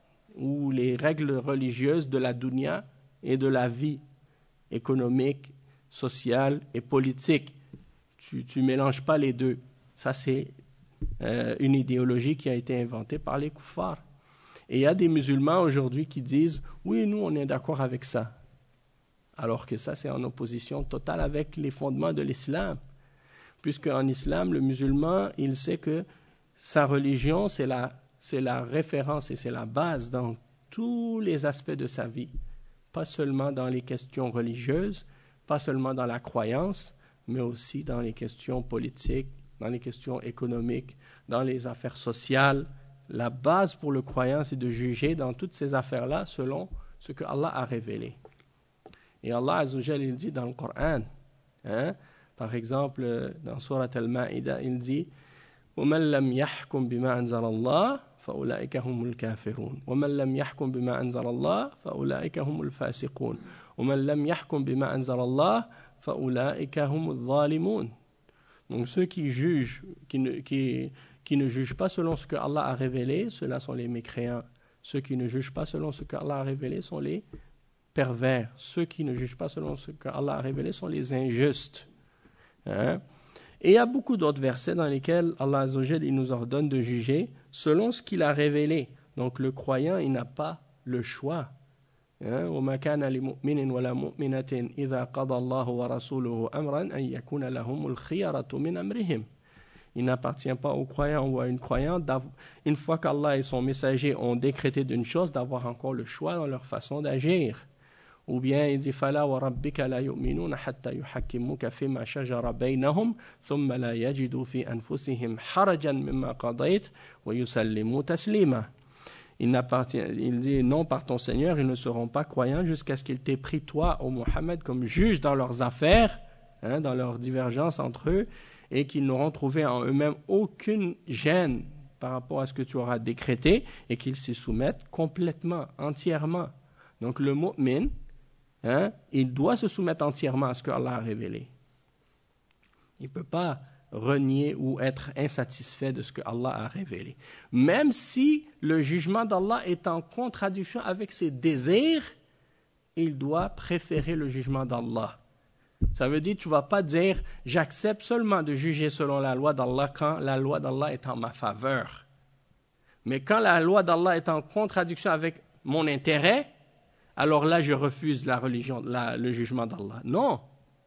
A: ou les règles religieuses de la dunya et de la vie économique, sociale et politique. Tu ne mélanges pas les deux. Ça, c'est euh, une idéologie qui a été inventée par les kuffars. Et il y a des musulmans aujourd'hui qui disent « Oui, nous, on est d'accord avec ça ». Alors que ça, c'est en opposition totale avec les fondements de l'islam. Puisque en islam, le musulman, il sait que sa religion, c'est la, c'est la référence et c'est la base dans tous les aspects de sa vie. Pas seulement dans les questions religieuses, pas seulement dans la croyance, mais aussi dans les questions politiques, dans les questions économiques, dans les affaires sociales. La base pour le croyant, c'est de juger dans toutes ces affaires-là selon ce que Allah a révélé. Et Allah Azza wa Jalla, il dit dans le Coran, hein, par exemple, dans Surat Al-Ma'ida, il dit وَمَنْ لَمْ يَحْكُمْ بِمَا أَنزَلَ اللَّهُ فَأُولَٰئِكَ هُمُ الْكَافِرُونَ وَمَنْ لَمْ يَحْكُمْ بِمَا أَنزَلَ اللَّهُ فَأُولَٰئِكَ هُمُ الْفَاسِقُونَ وَمَنْ لَمْ يَحْكُمْ بِمَا أَنزَلَ اللَّهُ فَأُولَٰئِكَ هُمُ الظَّالِمُونَ. Donc ceux qui jugent, qui ne, qui, qui ne jugent pas selon ce que Allah a révélé, ceux-là sont les mécréants. Ceux qui ne jugent pas selon ce que Allah a révélé sont les pervers. Ceux qui ne jugent pas selon ce que Allah a révélé sont les injustes. Hein? Et il y a beaucoup d'autres versets dans lesquels Allah Azza wa Jalla, il nous ordonne de juger selon ce qu'il a révélé. Donc le croyant, il n'a pas le choix. وَمَا كَانَ لِمُؤْمِنٍ وَلَا مُؤْمِنَةٍ إِذَا قَضَى اللَّهُ وَرَسُولُهُ أَمْرًا أَنْ يَكُونَ لَهُمُ الْخِيَرَةُ مِنْ أَمْرِهِمْ. Il n'appartient pas aux croyants ou à une croyante, une fois qu'Allah et son messager ont décrété d'une chose, d'avoir encore le choix dans leur façon d'agir. Ou bien il dit فَلَا وَرَبِّكَ لَا يُؤْمِنُونَ حَتَّى يُحَكِّمُوكَ فِيمَا شَجَرَ بَيْنَهُمْ ثُمَّ لَا يَجِدُوا فِي أَنفُسِهِمْ حَرَجًا مِمَّا قَضَيْتَ وَيُسَلِّمُوا تَسْلِيمًا. Il, il dit non, par ton Seigneur, ils ne seront pas croyants jusqu'à ce qu'il t'ait pris toi, ô Mohammed, comme juge dans leurs affaires, hein, dans leurs divergences entre eux, et qu'ils n'auront trouvé en eux-mêmes aucune gêne par rapport à ce que tu auras décrété, et qu'ils s'y soumettent complètement, entièrement. Donc le mu'min, hein, il doit se soumettre entièrement à ce que Allah a révélé. Il ne peut pas renier ou être insatisfait de ce que Allah a révélé. Même si le jugement d'Allah est en contradiction avec ses désirs, il doit préférer le jugement d'Allah. Ça veut dire que tu ne vas pas dire « j'accepte seulement de juger selon la loi d'Allah quand la loi d'Allah est en ma faveur. Mais quand la loi d'Allah est en contradiction avec mon intérêt, alors là je refuse la religion, la, le jugement d'Allah. » Non.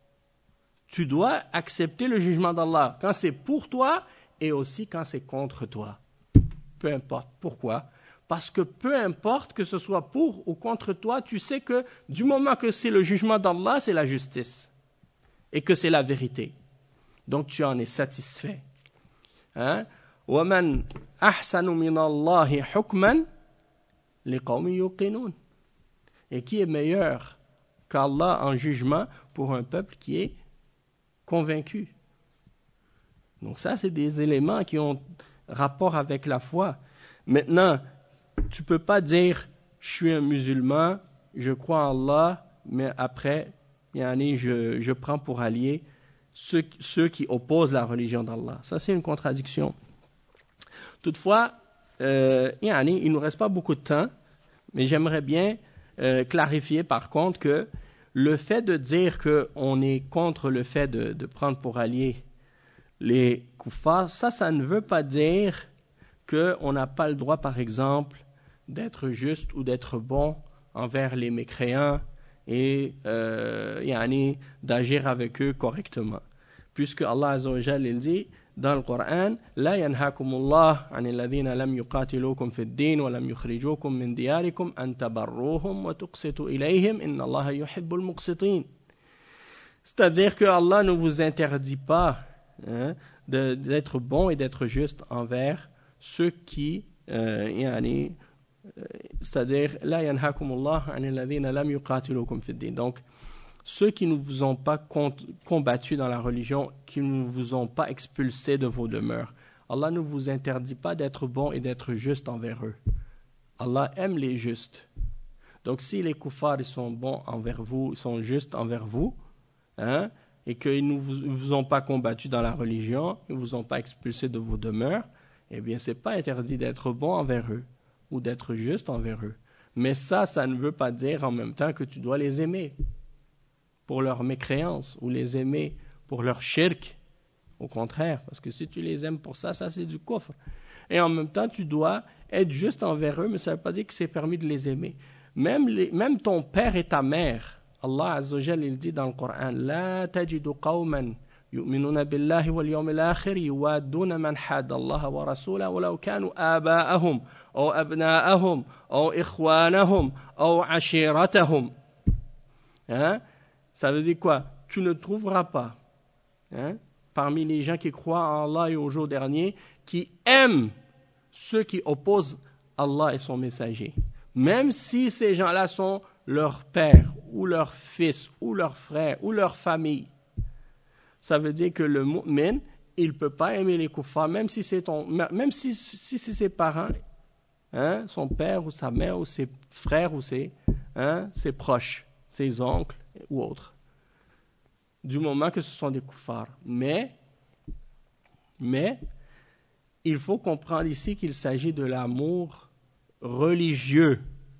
A: Tu dois accepter le jugement d'Allah quand c'est pour toi et aussi quand c'est contre toi. Peu importe. Pourquoi? Parce que peu importe que ce soit pour ou contre toi, tu sais que du moment que c'est le jugement d'Allah, c'est la justice et que c'est la vérité. Donc tu en es satisfait. Hein? وَمَنْ أَحْسَنُ مِنَ اللَّهِ حُكْمًا لِقَوْمٍ يُوقِنُونَ. Et qui est meilleur qu'Allah en jugement pour un peuple qui est convaincu. Donc ça, c'est des éléments qui ont rapport avec la foi. Maintenant, tu ne peux pas dire « je suis un musulman, je crois en Allah », mais après, yani, je, je prends pour alliés ceux, ceux qui opposent la religion d'Allah. Ça, c'est une contradiction. Toutefois, euh, yani, il ne nous reste pas beaucoup de temps, mais j'aimerais bien euh, clarifier par contre que le fait de dire qu'on est contre le fait de, de prendre pour alliés les kuffars, ça, ça ne veut pas dire qu'on n'a pas le droit, par exemple, d'être juste ou d'être bon envers les mécréants et euh, yani, d'agir avec eux correctement. puisque Allah Azza wa Jalla il dit dans le Coran la yanhakumullah anil ladhina lam yuqatilukum fid din wa lam yukhrijukum min diyarikum an tabarruhum wa tuqsitu ilayhim inna Allaha yuhibbul muqsitin. C'est-à-dire que Allah ne vous interdit pas hein, de, d'être bon et d'être juste envers ceux qui euh, yani, euh, c'est-à-dire la yanhakumullah anil ladhina lam yuqatilukum fid din. Donc ceux qui ne vous ont pas combattu dans la religion, qui ne vous ont pas expulsé de vos demeures. Allah ne vous interdit pas d'être bon et d'être juste envers eux. Allah aime les justes. Donc si les kuffars ils sont bons envers vous, ils sont justes envers vous, hein, et qu'ils ne vous, vous ont pas combattu dans la religion, ils ne vous ont pas expulsé de vos demeures, eh bien ce n'est pas interdit d'être bon envers eux ou d'être juste envers eux. Mais ça, ça ne veut pas dire en même temps que tu dois les aimer pour leur mécréance ou les aimer pour leur shirk. Au contraire, parce que si tu les aimes pour ça, ça c'est du kufr. Et en même temps, tu dois être juste envers eux, mais ça ne veut pas dire que c'est permis de les aimer. Même, les, même ton père et ta mère, Allah Azza wa Jalla il dit dans le Coran La tajidu qawman yu'minuna billahi wal yawmil akhir yuwadduna man hadda Allah wa rasulahu walau kanu aba'ahum aw abna'ahum aw ikhwanahum aw ashiratahum. Hein? Ça veut dire quoi? Tu ne trouveras pas hein, parmi les gens qui croient en Allah et au jour dernier qui aiment ceux qui opposent Allah et son messager. Même si ces gens-là sont leur père ou leur fils ou leur frère ou leur famille. Ça veut dire que le mu'min, il ne peut pas aimer les kuffars, même si c'est, ton, même si, si c'est ses parents, hein, son père ou sa mère ou ses frères ou ses, hein, ses proches, ses oncles ou autres, du moment que ce sont des kuffars. Mais, mais, il faut comprendre ici qu'il s'agit de l'amour religieux.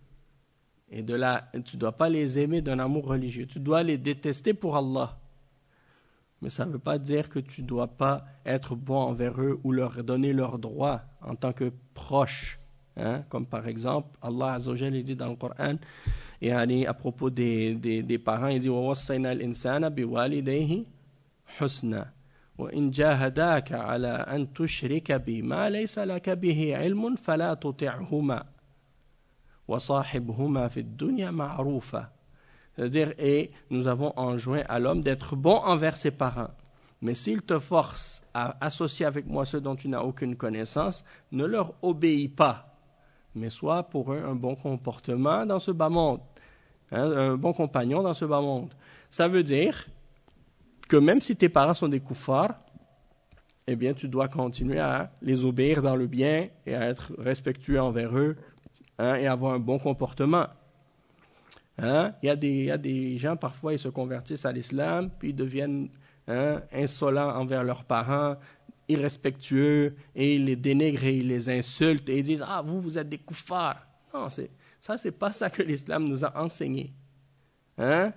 A: Et de la, tu ne dois pas les aimer d'un amour religieux. Tu dois les détester pour Allah. Mais ça ne veut pas dire que tu ne dois pas être bon envers eux ou leur donner leurs droits en tant que proches. Hein? Comme par exemple, Allah Azza wa Jalla dit dans le Coran, et à propos des, des, des parents, il dit وَوَصَّيْنَا الْإِنسَانَ بِوَالِدَيْهِ حُسْنًا وَإِنْ جَاهَدَاكَ عَلَىٰ أَنْ تُشْرِكَ بِي مَا لَيْسَ لَكَ بِهِ عِلْمٌ فَلَا تُطِعْهُمَا وَصَاحِبْهُمَا فِي الدُّنْيَا مَعْرُوفًا. C'est-à-dire, et nous avons enjoint à l'homme d'être bon envers ses parents. Mais s'il te force à associer avec moi ceux dont tu n'as aucune connaissance, ne leur obéis pas, mais sois pour eux un bon comportement dans ce bas monde, hein, un bon compagnon dans ce bas monde. Ça veut dire que même si tes parents sont des kuffars, eh bien tu dois continuer à les obéir dans le bien et à être respectueux envers eux, hein, et avoir un bon comportement. Hein? Il y a des, il y a des gens, parfois, ils se convertissent à l'islam, puis ils deviennent hein, insolents envers leurs parents, irrespectueux, et ils les dénigrent et ils les insultent, et ils disent « Ah, vous, vous êtes des kuffars ». Non, c'est, ça, c'est pas ça que l'islam nous a enseigné. Hein?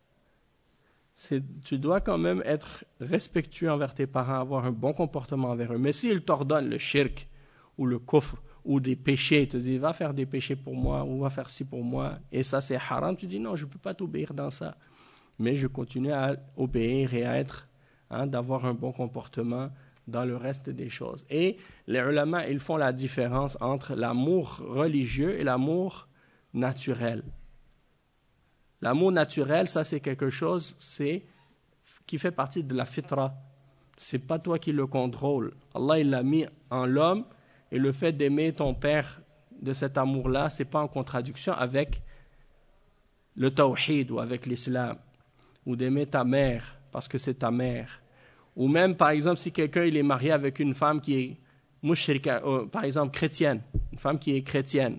A: C'est, tu dois quand même être respectueux envers tes parents, avoir un bon comportement envers eux. Mais s'ils t'ordonnent le shirk ou le kufr, ou des péchés, tu te dis, va faire des péchés pour moi, ou va faire ci pour moi, et ça c'est haram, tu dis, non, je ne peux pas t'obéir dans ça. Mais je continue à obéir et à être, hein, d'avoir un bon comportement dans le reste des choses. Et les ulama, ils font la différence entre l'amour religieux et l'amour naturel. L'amour naturel, ça c'est quelque chose, c'est, qui fait partie de la fitra. C'est pas toi qui le contrôle. Allah, il l'a mis en l'homme. Et le fait d'aimer ton père de cet amour-là, ce n'est pas en contradiction avec le tawhid ou avec l'islam. Ou d'aimer ta mère parce que c'est ta mère. Ou même, par exemple, si quelqu'un il est marié avec une femme qui est mushrika, euh, par exemple chrétienne, une femme qui est chrétienne,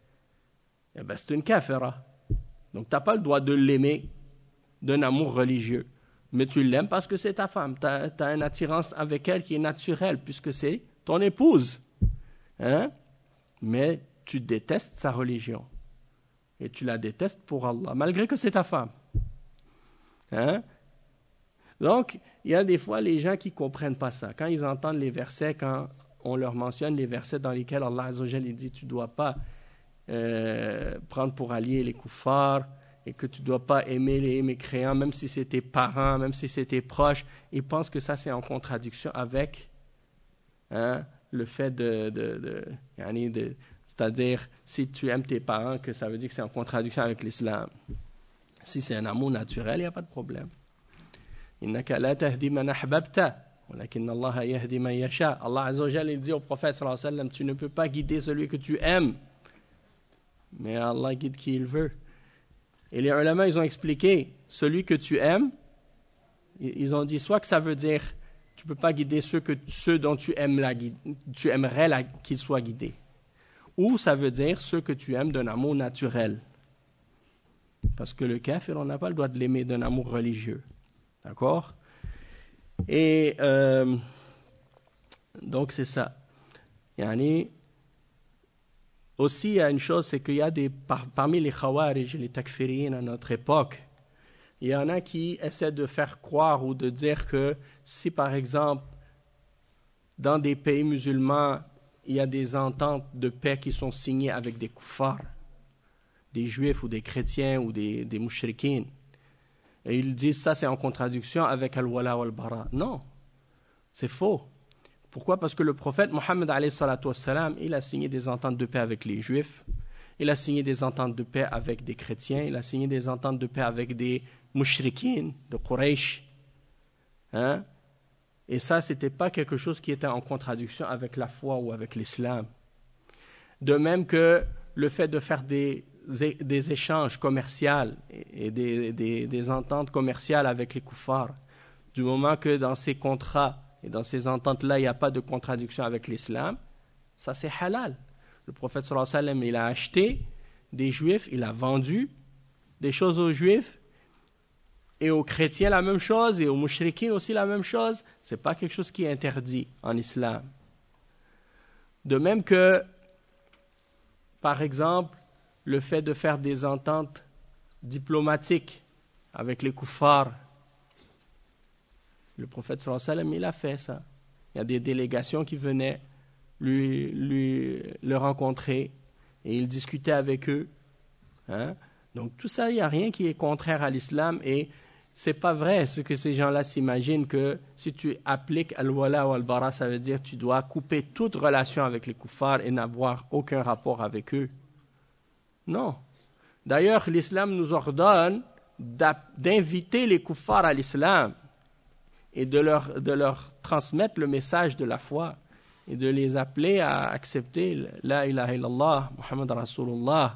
A: eh ben, c'est une kafira. Donc tu n'as pas le droit de l'aimer d'un amour religieux. Mais tu l'aimes parce que c'est ta femme. Tu as, tu as une attirance avec elle qui est naturelle puisque c'est ton épouse. Hein? Mais tu détestes sa religion et tu la détestes pour Allah malgré que c'est ta femme. Hein? Donc il y a des fois les gens qui ne comprennent pas ça quand ils entendent les versets, quand on leur mentionne les versets dans lesquels Allah Azza wa Jalla dit tu ne dois pas euh, prendre pour alliés les kuffars et que tu ne dois pas aimer les mécréants, même si c'est tes parents, même si c'est tes proches, ils pensent que ça c'est en contradiction avec hein, le fait de, de, de, de, de c'est-à-dire si tu aimes tes parents, que ça veut dire que c'est en contradiction avec l'islam. Si c'est un amour naturel, il n'y a pas de problème. Innaka la tahdi man ahbabta, walakin Allah yahdi man yasha. Allah Azza wa Jalla il dit au prophète sallallahu alayhi wa sallam, tu ne peux pas guider celui que tu aimes, mais Allah guide qui il veut. Et les ulama, ils ont expliqué, celui que tu aimes, ils ont dit soit que ça veut dire, tu ne peux pas guider ceux, que, ceux dont tu, aimes la, tu aimerais la, qu'ils soient guidés. Ou ça veut dire ceux que tu aimes d'un amour naturel. Parce que le kafir, on n'a pas le droit de l'aimer d'un amour religieux. D'accord? Et euh, donc c'est ça. Yani, aussi, il y a une chose, c'est qu'il y a des, par, parmi les khawarij, les takfiriyin à notre époque, il y en a qui essaient de faire croire ou de dire que si, par exemple, dans des pays musulmans, il y a des ententes de paix qui sont signées avec des kuffars, des juifs ou des chrétiens ou des, des mushrikines, et ils disent ça c'est en contradiction avec al-wala wal-bara. Non, c'est faux. Pourquoi? Parce que le prophète Mohammed alayhi salatu wassalam, il a signé des ententes de paix avec les juifs, il a signé des ententes de paix avec des chrétiens, il a signé des ententes de paix avec des mushrikines de Quraysh. Hein? Et ça, ce n'était pas quelque chose qui était en contradiction avec la foi ou avec l'islam. De même que le fait de faire des, des échanges commerciaux et des, des, des ententes commerciales avec les kuffars, du moment que dans ces contrats et dans ces ententes-là, il n'y a pas de contradiction avec l'islam, ça c'est halal. Le prophète sallallahu alayhi wa sallam, il a acheté des juifs, il a vendu des choses aux juifs, et aux chrétiens la même chose, et aux mushrikines aussi la même chose. Ce n'est pas quelque chose qui est interdit en islam. De même que, par exemple, le fait de faire des ententes diplomatiques avec les kuffars, le prophète sallallahu alayhi wa sallam, il a fait ça. Il y a des délégations qui venaient lui, lui, le rencontrer et il discutait avec eux. Hein? Donc tout ça, il n'y a rien qui est contraire à l'islam et c'est pas vrai ce que ces gens-là s'imaginent que si tu appliques al-wala ou al-bara, ça veut dire que tu dois couper toute relation avec les kuffars et n'avoir aucun rapport avec eux. Non. D'ailleurs, l'islam nous ordonne d'inviter les kuffars à l'islam et de leur, de leur transmettre le message de la foi et de les appeler à accepter la ilaha illallah, Muhammad Rasulullah.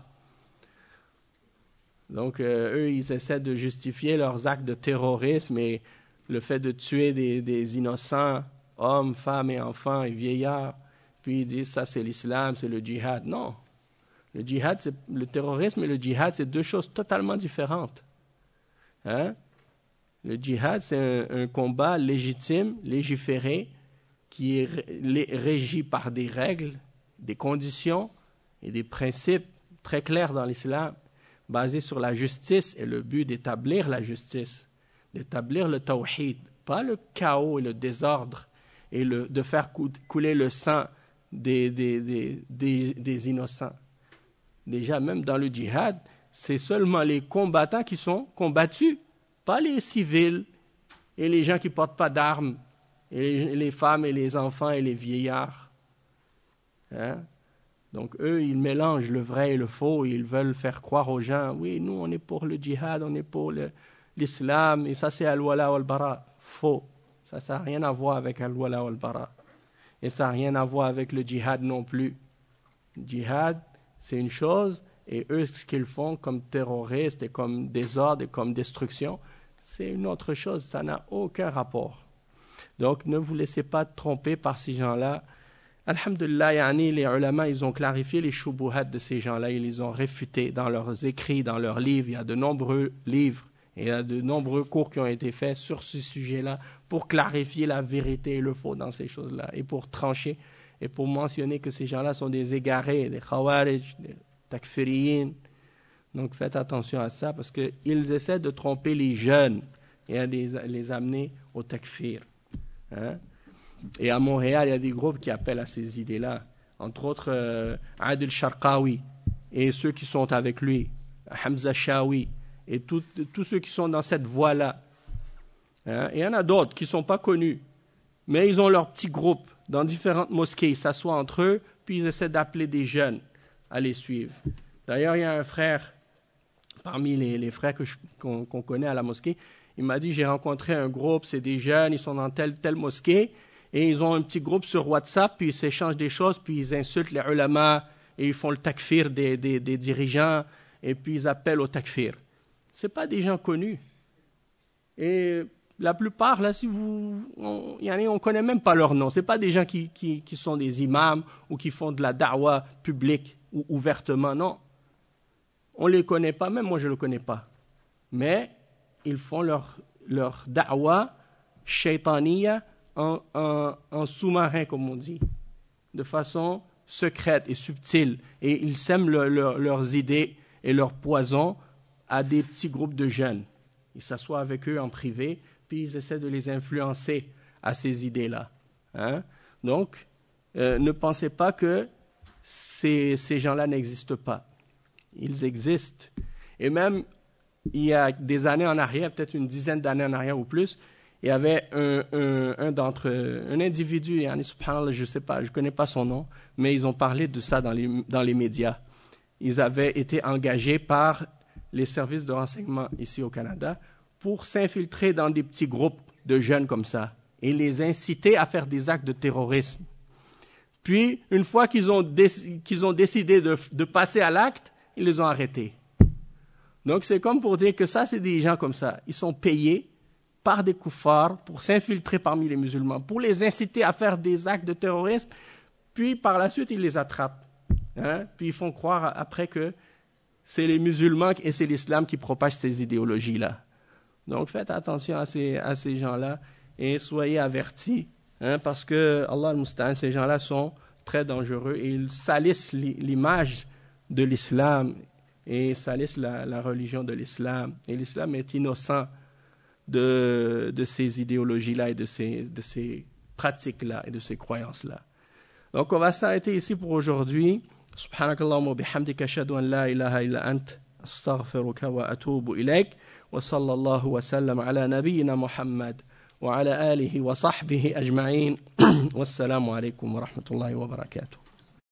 A: Donc, euh, eux, ils essaient de justifier leurs actes de terrorisme et le fait de tuer des, des innocents, hommes, femmes et enfants et vieillards. Puis ils disent, ça c'est l'islam, c'est le djihad. Non. Le djihad, c'est, le terrorisme et le djihad, c'est deux choses totalement différentes. Hein? Le djihad, c'est un, un combat légitime, légiféré, qui est régi par des règles, des conditions et des principes très clairs dans l'islam, basés sur la justice et le but d'établir la justice, d'établir le tawhid, pas le chaos et le désordre et le, de faire couler le sang des, des, des, des, des innocents. Déjà, même dans le djihad, c'est seulement les combattants qui sont combattus, pas les civils et les gens qui ne portent pas d'armes, et les, les femmes et les enfants et les vieillards. Hein? Donc eux, ils mélangent le vrai et le faux, et ils veulent faire croire aux gens, oui, nous on est pour le djihad, on est pour le, l'islam, et ça c'est al-wala wal-bara. Faux. Ça, ça n'a rien à voir avec al-wala wal-bara. Et ça n'a rien à voir avec le djihad non plus. Le djihad, c'est une chose, et eux, ce qu'ils font comme terroristes, et comme désordre, et comme destruction, c'est une autre chose, ça n'a aucun rapport. Donc ne vous laissez pas tromper par ces gens-là. Alhamdulillah, yani, les ulama, ils ont clarifié les shubuhat de ces gens-là, ils les ont réfutés dans leurs écrits, dans leurs livres. Il y a de nombreux livres et il y a de nombreux cours qui ont été faits sur ce sujet-là pour clarifier la vérité et le faux dans ces choses-là et pour trancher et pour mentionner que ces gens-là sont des égarés, des khawarij, des takfiriyin. Donc faites attention à ça parce qu'ils essaient de tromper les jeunes et à les, les amener au takfir. Hein? Et à Montréal, il y a des groupes qui appellent à ces idées-là. Entre autres, euh, Adil Sharqawi et ceux qui sont avec lui, Hamza Shawi et tous ceux qui sont dans cette voie-là. Hein? Et il y en a d'autres qui ne sont pas connus, mais ils ont leur petit groupe dans différentes mosquées, ils s'assoient entre eux, puis ils essaient d'appeler des jeunes à les suivre. D'ailleurs, il y a un frère, parmi les, les frères que je, qu'on, qu'on connaît à la mosquée, il m'a dit, j'ai rencontré un groupe, c'est des jeunes, ils sont dans telle, telle mosquée, et ils ont un petit groupe sur WhatsApp, puis ils s'échangent des choses, puis ils insultent les ulama, et ils font le takfir des, des, des dirigeants, et puis ils appellent au takfir. Ce n'est pas des gens connus. Et la plupart, là, si vous, on, y en a, on ne connaît même pas leur nom. Ce n'est pas des gens qui, qui, qui sont des imams ou qui font de la da'wa publique ou ouvertement, non. On ne les connaît pas, même moi je ne le connais pas. Mais ils font leur, leur da'wa shaytaniya en, en, en sous-marin, comme on dit, de façon secrète et subtile. Et ils sèment le, le, leurs idées et leurs poisons à des petits groupes de jeunes. Ils s'assoient avec eux en privé, puis ils essaient de les influencer à ces idées-là. Hein? Donc, euh, ne pensez pas que ces, ces gens-là n'existent pas. Ils existent. Et même, il y a des années en arrière, peut-être une dizaine d'années en arrière ou plus, il y avait un, un, un d'entre un individu, subhanallah, je ne sais pas, je ne connais pas son nom, mais ils ont parlé de ça dans les, dans les médias. Ils avaient été engagés par les services de renseignement ici au Canada pour s'infiltrer dans des petits groupes de jeunes comme ça et les inciter à faire des actes de terrorisme. Puis, une fois qu'ils ont, déc- qu'ils ont décidé de, de passer à l'acte, ils les ont arrêtés. Donc, c'est comme pour dire que ça, c'est des gens comme ça. Ils sont payés par des koufars pour s'infiltrer parmi les musulmans, pour les inciter à faire des actes de terrorisme, puis par la suite, ils les attrapent. Hein? Puis ils font croire après que c'est les musulmans et c'est l'islam qui propagent ces idéologies-là. Donc faites attention à ces, à ces gens-là et soyez avertis, hein, parce que, Allah al-Musta'an, ces gens-là sont très dangereux et ils salissent l'image de l'islam et salissent la, la religion de l'islam. Et l'islam est innocent de, de ces idéologies-là et de ces, de ces pratiques-là et de ces croyances-là. Donc on va s'arrêter ici pour aujourd'hui. سبحانك اللهم وبحمدك أشهد أن لا إله إلا أنت أستغفرك وأتوب إليك وصلى الله وسلم على نبينا محمد وعلى آله وصحبه أجمعين والسلام عليكم ورحمة الله وبركاته